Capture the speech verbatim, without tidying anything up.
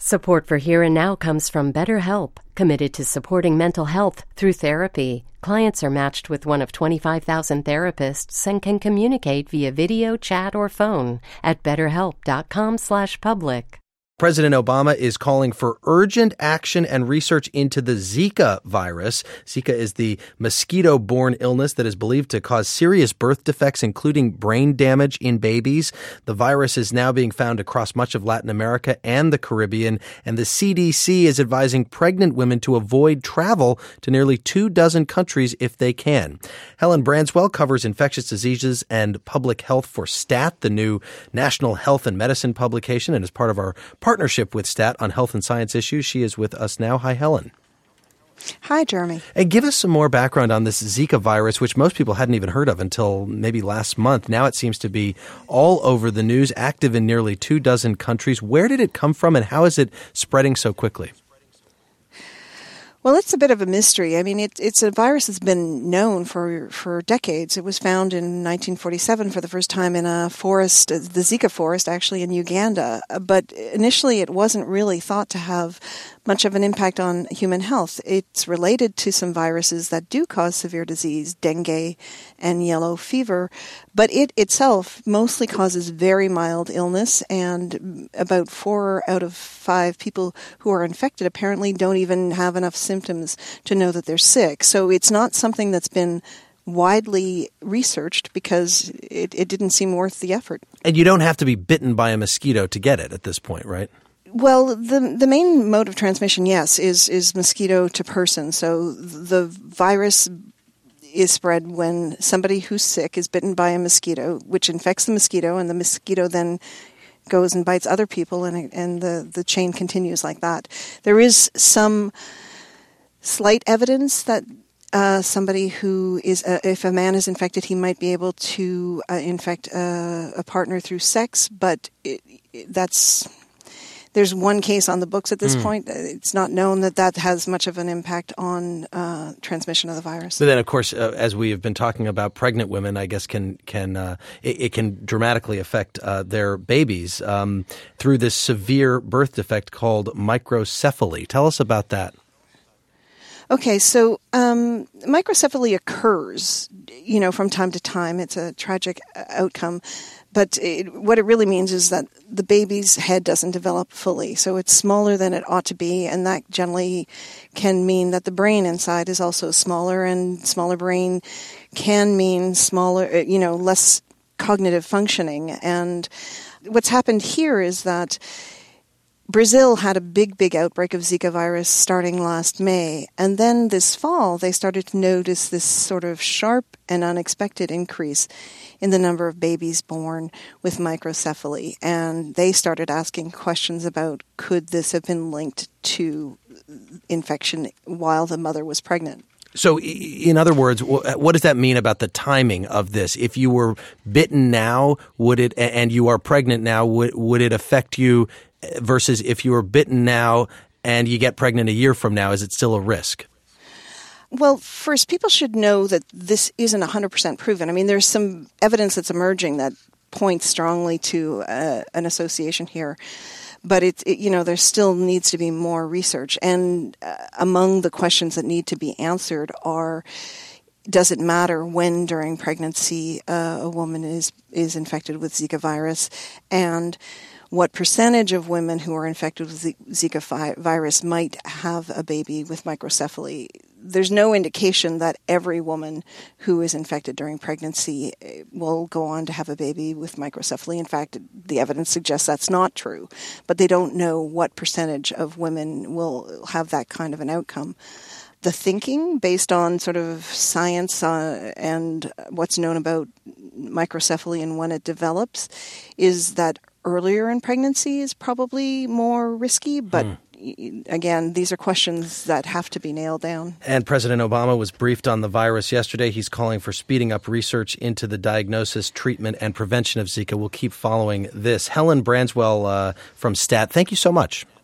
Support for Here and Now comes from BetterHelp, committed to supporting mental health through therapy. Clients are matched with one of twenty-five thousand therapists and can communicate via video, chat, or phone at betterhelp.com slash public. President Obama is calling for urgent action and research into the Zika virus. Zika is the mosquito-borne illness that is believed to cause serious birth defects, including brain damage in babies. The virus is now being found across much of Latin America and the Caribbean, and the C D C is advising pregnant women to avoid travel to nearly two dozen countries if they can. Helen Branswell covers infectious diseases and public health for STAT, the new National Health and Medicine publication, and is part of our partnership with STAT on health and science issues. She is with us now. Hi, Helen. Hi, Jeremy. And give us some more background on this Zika virus, which most people hadn't even heard of until maybe last month. Now it seems to be all over the news, active in nearly two dozen countries. Where did it come from, and how is it spreading so quickly? Well, it's a bit of a mystery. I mean, it, it's a virus that's been known for for decades. It was found in nineteen forty-seven for the first time in a forest, the Zika forest, actually in Uganda. But initially, it wasn't really thought to have much of an impact on human health. It's related to some viruses that do cause severe disease, dengue and yellow fever, but it itself mostly causes very mild illness, and about four out of five people who are infected apparently don't even have enough symptoms to know that they're sick. So it's not something that's been widely researched because it, it didn't seem worth the effort. And you don't have to be bitten by a mosquito to get it at this point, right? Well, the the main mode of transmission, yes, is is mosquito to person. So the virus is spread when somebody who's sick is bitten by a mosquito, which infects the mosquito, and the mosquito then goes and bites other people, and and the, the chain continues like that. There is some slight evidence that uh, somebody who is, uh, if a man is infected, he might be able to uh, infect uh, a partner through sex, but it, it, that's... There's one case on the books at this mm. point. It's not known that that has much of an impact on uh, transmission of the virus. But then, of course, uh, as we have been talking about, pregnant women, I guess, can can uh, it, it can dramatically affect uh, their babies um, through this severe birth defect called microcephaly. Tell us about that. Okay, so um, microcephaly occurs, you know, from time to time. It's a tragic outcome. But it, what it really means is that the baby's head doesn't develop fully. So it's smaller than it ought to be, and that generally can mean that the brain inside is also smaller, and smaller brain can mean smaller, you know, less cognitive functioning. And what's happened here is that Brazil had a big, big outbreak of Zika virus starting last May. And then this fall, they started to notice this sort of sharp and unexpected increase in the number of babies born with microcephaly. And they started asking questions about, could this have been linked to infection while the mother was pregnant? So, in other words, what does that mean about the timing of this? If you were bitten now, would it, and you are pregnant now, would would it affect you? Versus if you were bitten now and you get pregnant a year from now, is it still a risk? Well, first, people should know that this isn't one hundred percent proven. I mean, there's some evidence that's emerging that points strongly to uh, an association here. But, it, it, you know, there still needs to be more research. And uh, among the questions that need to be answered are, does it matter when during pregnancy uh, a woman is, is infected with Zika virus? And what percentage of women who are infected with Zika fi- virus might have a baby with microcephaly? There's no indication that every woman who is infected during pregnancy will go on to have a baby with microcephaly. In fact, the evidence suggests that's not true. But they don't know what percentage of women will have that kind of an outcome. The thinking, based on sort of science uh, and what's known about microcephaly and when it develops, is that earlier in pregnancy is probably more risky, but hmm. again, these are questions that have to be nailed down. And President Obama was briefed on the virus yesterday. He's calling for speeding up research into the diagnosis, treatment, and prevention of Zika. We'll keep following this. Helen Branswell uh, from STAT, thank you so much.